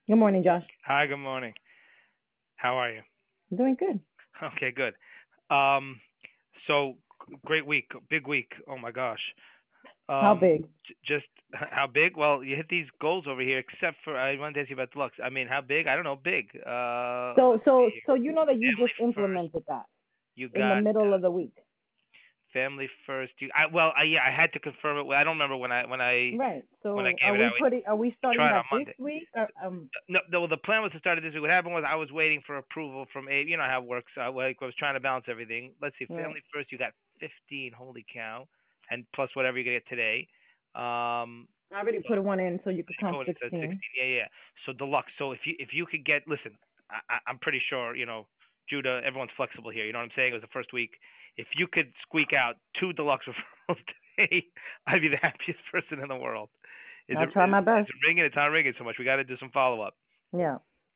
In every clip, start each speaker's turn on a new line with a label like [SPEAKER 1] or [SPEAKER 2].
[SPEAKER 1] Good morning, Josh.
[SPEAKER 2] Hi, good morning. How are you?
[SPEAKER 1] I'm doing good.
[SPEAKER 2] Okay, good. Um, so great week, big week. Oh my gosh.
[SPEAKER 1] How
[SPEAKER 2] Um,
[SPEAKER 1] big?
[SPEAKER 2] just how big? Well, you hit these goals over here. Except for I wanted to ask you about deluxe. I mean, how big? I don't know. Big.
[SPEAKER 1] So,
[SPEAKER 2] Let's see
[SPEAKER 1] so,
[SPEAKER 2] here.
[SPEAKER 1] so you know that you
[SPEAKER 2] Family
[SPEAKER 1] just
[SPEAKER 2] first.
[SPEAKER 1] implemented that
[SPEAKER 2] You
[SPEAKER 1] in the
[SPEAKER 2] got
[SPEAKER 1] middle of the week,
[SPEAKER 2] family first. Yeah, I had to confirm it. Well, I don't remember
[SPEAKER 1] right?
[SPEAKER 2] when I
[SPEAKER 1] So,
[SPEAKER 2] gave it out.
[SPEAKER 1] Are we
[SPEAKER 2] We
[SPEAKER 1] starting
[SPEAKER 2] tried on
[SPEAKER 1] that this
[SPEAKER 2] Monday.
[SPEAKER 1] week?
[SPEAKER 2] No, no, the plan was to start it this week. What happened was I was waiting for approval from Abe. You know how it works. I was trying to balance everything. Let's see,
[SPEAKER 1] Right.
[SPEAKER 2] family first. You got 15. Holy cow! And plus whatever you get today.
[SPEAKER 1] I already put one in, so you could
[SPEAKER 2] You
[SPEAKER 1] count
[SPEAKER 2] put it at
[SPEAKER 1] 16.
[SPEAKER 2] 16. Yeah, yeah. So deluxe. So if you could get, listen, I'm pretty sure Judah. Everyone's flexible here. You know what I'm saying? It was the first week. If you could squeak out two deluxe referrals today, I'd be the happiest person in the world.
[SPEAKER 1] I'll try my
[SPEAKER 2] Is
[SPEAKER 1] best.
[SPEAKER 2] it ringing? It's not ringing so much. We got to do some follow up.
[SPEAKER 1] Yeah.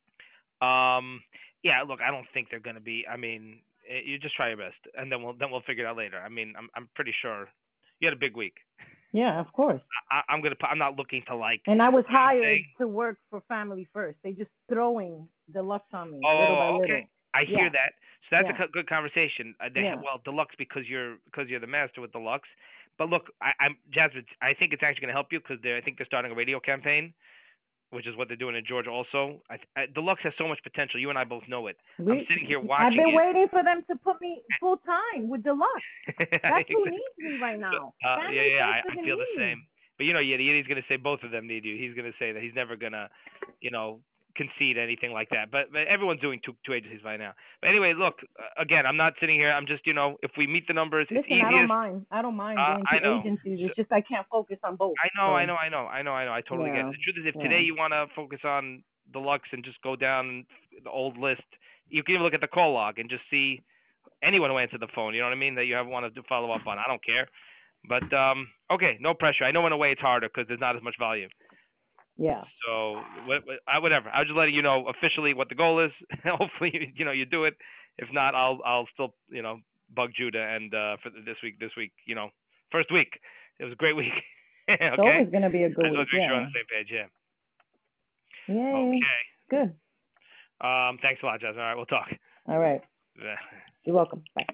[SPEAKER 2] Um, yeah, look, I don't think they're going to be. I mean, you just try your best, and then we'll figure it out later. I mean, I'm pretty sure you had a big week.
[SPEAKER 1] Yeah, of course.
[SPEAKER 2] I'm not looking to like.
[SPEAKER 1] And I was
[SPEAKER 2] You know what I'm saying?
[SPEAKER 1] hired to work for Family First. They just throwing the deluxe on me little by
[SPEAKER 2] Oh, okay.
[SPEAKER 1] little.
[SPEAKER 2] I hear
[SPEAKER 1] Yeah.
[SPEAKER 2] that. So that's a
[SPEAKER 1] Yeah.
[SPEAKER 2] good conversation.
[SPEAKER 1] Yeah.
[SPEAKER 2] Well, deluxe because you're the master with deluxe. But look, I'm Jasmine. I think it's actually going to help you because I think they're starting a radio campaign, which is what they're doing in Georgia also. Deluxe has so much potential. You and I both know it. I'm
[SPEAKER 1] We.
[SPEAKER 2] sitting here
[SPEAKER 1] I've
[SPEAKER 2] watching
[SPEAKER 1] been
[SPEAKER 2] it.
[SPEAKER 1] waiting for them to put me full time with deluxe. That's who
[SPEAKER 2] Exactly.
[SPEAKER 1] needs me right
[SPEAKER 2] So,
[SPEAKER 1] now.
[SPEAKER 2] yeah,
[SPEAKER 1] Family
[SPEAKER 2] yeah,
[SPEAKER 1] First
[SPEAKER 2] I
[SPEAKER 1] doesn't
[SPEAKER 2] feel the
[SPEAKER 1] need me.
[SPEAKER 2] same. But yeah, Yiddy's gonna say both of them need you. He's gonna say that he's never gonna, you know, concede anything like that. But everyone's doing two agencies by now. But anyway, look, again, I'm not sitting here. I'm just, if we meet the numbers, it's
[SPEAKER 1] Listen, I don't
[SPEAKER 2] easiest.
[SPEAKER 1] mind. I don't mind doing
[SPEAKER 2] I
[SPEAKER 1] two
[SPEAKER 2] know.
[SPEAKER 1] agencies.
[SPEAKER 2] So,
[SPEAKER 1] It's just I can't focus on both.
[SPEAKER 2] I know, I
[SPEAKER 1] So
[SPEAKER 2] know, I know, I know, I know. I totally get it.
[SPEAKER 1] yeah,
[SPEAKER 2] The truth is, if today
[SPEAKER 1] yeah.
[SPEAKER 2] you want to focus on deluxe and just go down the old list, you can even look at the call log and just see anyone who answered the phone. You know what I mean? That you have wanted to follow up on. I don't care. But okay, no pressure. I know in a way it's harder because there's not as much volume.
[SPEAKER 1] Yeah.
[SPEAKER 2] So whatever. I was just letting you know officially what the goal is. Hopefully, you do it. If not, I'll still bug Judah and for this week. First week. It was a great week.
[SPEAKER 1] It's
[SPEAKER 2] Okay.
[SPEAKER 1] always gonna be a good
[SPEAKER 2] I just want
[SPEAKER 1] week.
[SPEAKER 2] to make sure we're on
[SPEAKER 1] Yeah.
[SPEAKER 2] the same page. Yeah.
[SPEAKER 1] Yay.
[SPEAKER 2] Okay.
[SPEAKER 1] Good.
[SPEAKER 2] Thanks a lot, Jasmine. All right, we'll talk.
[SPEAKER 1] All right. You're welcome. Bye.